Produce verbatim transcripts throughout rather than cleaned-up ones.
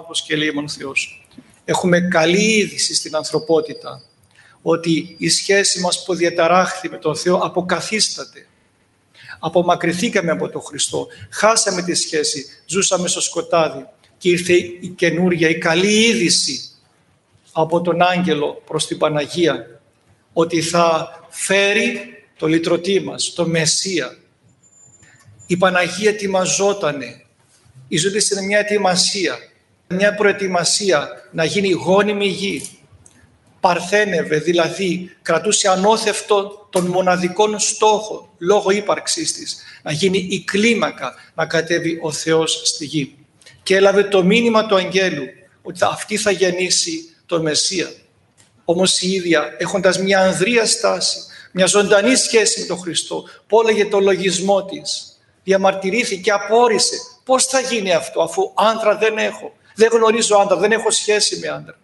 άνθρωπος και λέει ο Θεός. Έχουμε καλή είδηση στην ανθρωπότητα, ότι η σχέση μας που διαταράχθη με τον Θεό αποκαθίσταται. Απομακρυνθήκαμε από τον Χριστό, χάσαμε τη σχέση, ζούσαμε στο σκοτάδι και ήρθε η καινούρια, η καλή είδηση από τον άγγελο προς την Παναγία, ότι θα φέρει το λυτρωτή μας, το Μεσσία. Η Παναγία ετοιμαζότανε, η ζωή της είναι μια ετοιμασία, μια προετοιμασία να γίνει γόνιμη γη. Παρθένευε, δηλαδή κρατούσε ανώθευτο τον μοναδικών στόχο λόγω ύπαρξής της, να γίνει η κλίμακα, να κατέβει ο Θεός στη γη. Και έλαβε το μήνυμα του αγγέλου ότι αυτή θα γεννήσει το Μεσσία. Όμως η ίδια, έχοντας μια ανδρεία στάση, μια ζωντανή σχέση με τον Χριστό, που έλεγε το λογισμό της, διαμαρτυρήθηκε, απόρρισε. Πώς θα γίνει αυτό, αφού άντρα δεν έχω, δεν γνωρίζω άντρα, δεν έχω σχέση με άντρα.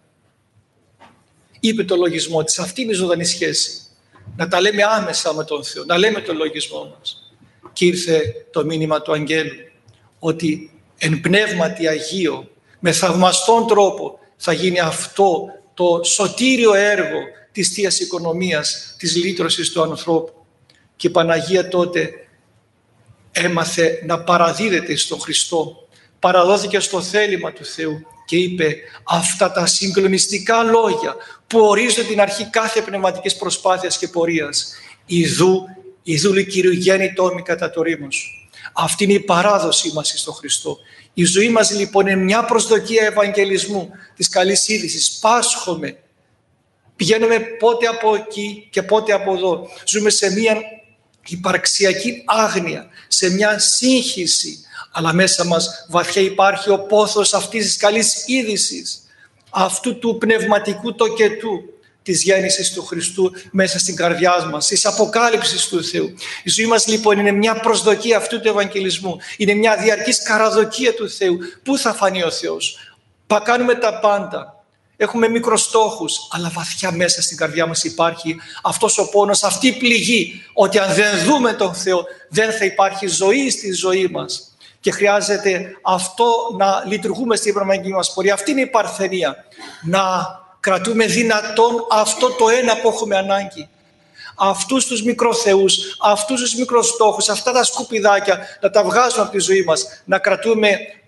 Είπε το λογισμό της, αυτή είναι η ζωντανή σχέση. Να τα λέμε άμεσα με τον Θεό, να λέμε το λογισμό μας. Και ήρθε το μήνυμα του αγγέλου, ότι εν πνεύματι Αγίο, με θαυμαστόν τρόπο, θα γίνει αυτό το σωτήριο έργο της Θείας Οικονομίας, της λύτρωσης του ανθρώπου. Και η Παναγία τότε έμαθε να παραδίδεται στον Χριστό, παραδόθηκε στο θέλημα του Θεού και είπε αυτά τα συγκλονιστικά λόγια που ορίζουν την αρχή κάθε πνευματικής προσπάθειας και πορείας. Ιδού, ιδού λυ Κύριου γέννητό μη κατά το ρήμο σου. Αυτή είναι η παράδοσή μας στον Χριστό. Η ζωή μας λοιπόν είναι μια προσδοκία ευαγγελισμού, της καλής είδησης. Πάσχομαι. Πηγαίνουμε πότε από εκεί και πότε από εδώ. Ζούμε σε μια υπαρξιακή άγνοια, σε μια σύγχυση. Αλλά μέσα μας βαθιά υπάρχει ο πόθος αυτής της καλής είδησης, αυτού του πνευματικού τοκετού, της γέννησης του Χριστού μέσα στην καρδιά μας, της αποκάλυψης του Θεού. Η ζωή μας λοιπόν είναι μια προσδοκία αυτού του Ευαγγελισμού. Είναι μια διαρκής καραδοκία του Θεού. Πού θα φανεί ο Θεός? Πα κάνουμε τα πάντα. Έχουμε μικροστόχους, αλλά βαθιά μέσα στην καρδιά μας υπάρχει αυτός ο πόνος, αυτή η πληγή, ότι αν δεν δούμε τον Θεό δεν θα υπάρχει ζωή στη ζωή μας. Και χρειάζεται αυτό να λειτουργούμε στην πνευματική μας πορεία. Αυτή είναι η παρθενία. Να κρατούμε δυνατόν αυτό το ένα που έχουμε ανάγκη. Αυτούς τους μικροθεούς, αυτούς τους μικροστόχους, αυτά τα σκουπιδάκια να τα βγάζουμε από τη ζωή μας. Να κρατούμε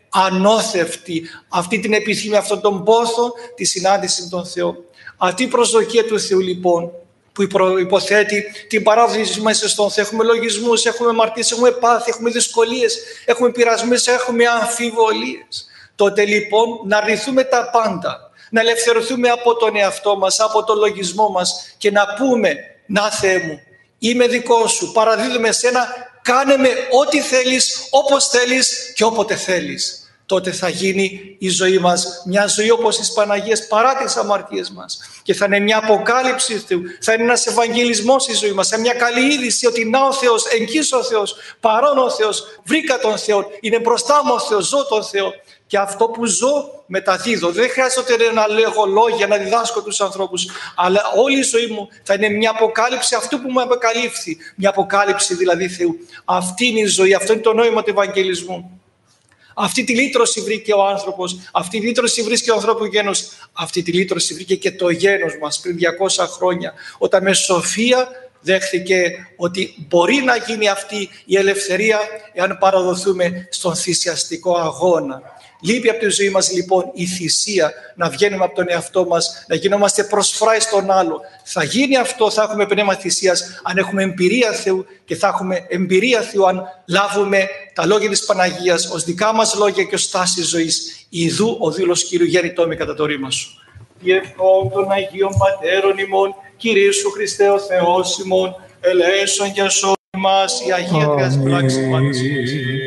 ανώθευτη αυτή την επιθυμία, αυτόν τον πόθο, τη συνάντηση με τον Θεό. Αυτή η προσδοκία του Θεού λοιπόν, που υποθέτει την παράδοση μέσα στον Θεό. Έχουμε λογισμούς, έχουμε αμαρτίες, έχουμε πάθη, έχουμε δυσκολίες, έχουμε πειρασμούς, έχουμε αμφιβολίες. Τότε λοιπόν να αρνηθούμε τα πάντα, να ελευθερωθούμε από τον εαυτό μας, από τον λογισμό μας και να πούμε, να Θεέ μου, είμαι δικό σου, παραδίδομαι εσένα, κάνε με ό,τι θέλεις, όπως θέλεις και όποτε θέλεις. Τότε θα γίνει η ζωή μας μια ζωή όπως της Παναγίας παρά τις αμαρτίες μας. Και θα είναι μια αποκάλυψη του Θεού, θα είναι ένας ευαγγελισμός στη ζωή μας, σε μια καλή είδηση ότι να ο Θεός, εγγύς ο Θεός, παρόν ο Θεός, βρήκα τον Θεό, είναι μπροστά μου ο Θεός, ζω τον Θεό. Και αυτό που ζω μεταδίδω. Δεν χρειάζεται να λέγω λόγια, να διδάσκω τους ανθρώπους, αλλά όλη η ζωή μου θα είναι μια αποκάλυψη αυτού που μου αποκαλύφθη. Μια αποκάλυψη δηλαδή Θεού. Αυτή είναι η ζωή, αυτό είναι το νόημα του Ευαγγελισμού. Αυτή τη λύτρωση βρήκε ο άνθρωπος, αυτή τη λύτρωση βρίσκει ο ανθρώπου γένος, αυτή τη λύτρωση βρήκε και το γένος μας πριν διακόσια χρόνια, όταν με σοφία δέχθηκε ότι μπορεί να γίνει αυτή η ελευθερία εάν παραδοθούμε στον θυσιαστικό αγώνα. Λείπει από τη ζωή μας λοιπόν η θυσία, να βγαίνουμε από τον εαυτό μας, να γινόμαστε προσφράοι στον άλλο. Θα γίνει αυτό, θα έχουμε πνεύμα θυσίας αν έχουμε εμπειρία Θεού και θα έχουμε εμπειρία Θεού αν λάβουμε τα λόγια της Παναγίας ως δικά μας λόγια και ως στάση ζωής. Ιδού ο δήλος Κύριου γέννητό μη κατά το ρήμα σου. Διευχών των Αγίων Πατέρων ημών, Κύριε Σου Χριστέ ο Θεός ημών, ελέησον και σώμα μας η Αγία Τριάς Πράξης.